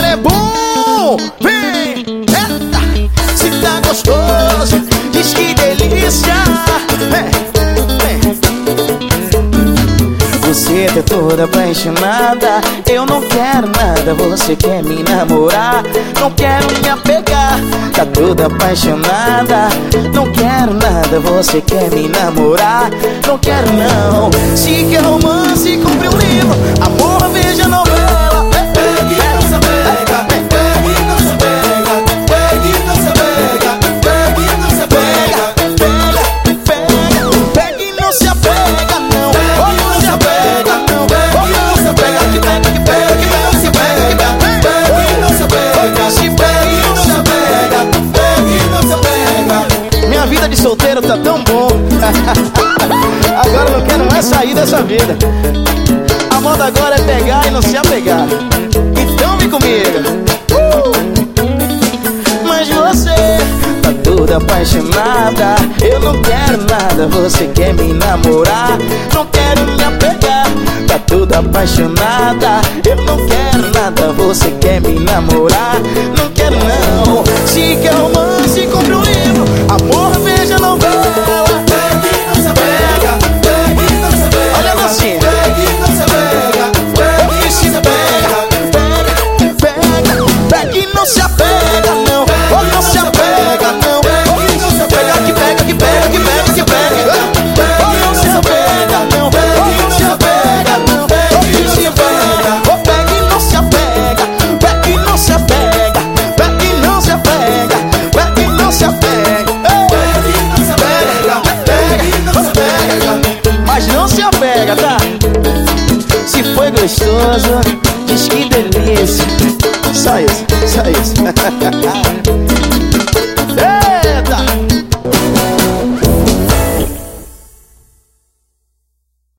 é bom, vem, eita. Se tá gostoso, diz que delícia. Você tá toda apaixonada, eu não quero nada. Você quer me namorar, não quero me apegar. Tá toda apaixonada, não quero nada. Você quer me namorar, não quero não. Se quer romance, compre um livro. Amor, veja novela. Pegue e não se apega, pegue e não se apega, pegue e não se apega, pegue e não se apega. Pega e não se apega, não. Não se apega, não, não se apega, que pega, que pega, que pega, se pega, pega e não se apega, se pega e não se apega, pega e não se apega. Minha vida de solteiro tá tão bom. Agora eu não quero mais sair dessa vida. A moda agora é pegar e não se apegar. Então vem comigo. Mas você tá toda apaixonada, eu não quero nada. Você quer me namorar, não quero me apegar. Tá toda apaixonada, eu não quero nada. Você quer me namorar, não quero não. Se quer romance, compre um livro. Amor, veja novela. Pegue e não se apega, pegue e não se apega. Olha a mocinha. Pegue e não se apega, pegue e se apega. Pega e não se apega, não. Ou não se apega, não. Pegue e não se apega, Que pega, que pega, que pega, que pega. Ou não se apega, não. Ou não se apega, não. Ou não se apega. Ou pega e não se apega. Pega e não se apega. Pega e não se apega. Pega e não se apega. Pegue e não se apega, pegue e não se apega. Mas não se apega, tá? Se foi gostoso, diz que delícia. Só isso, só isso.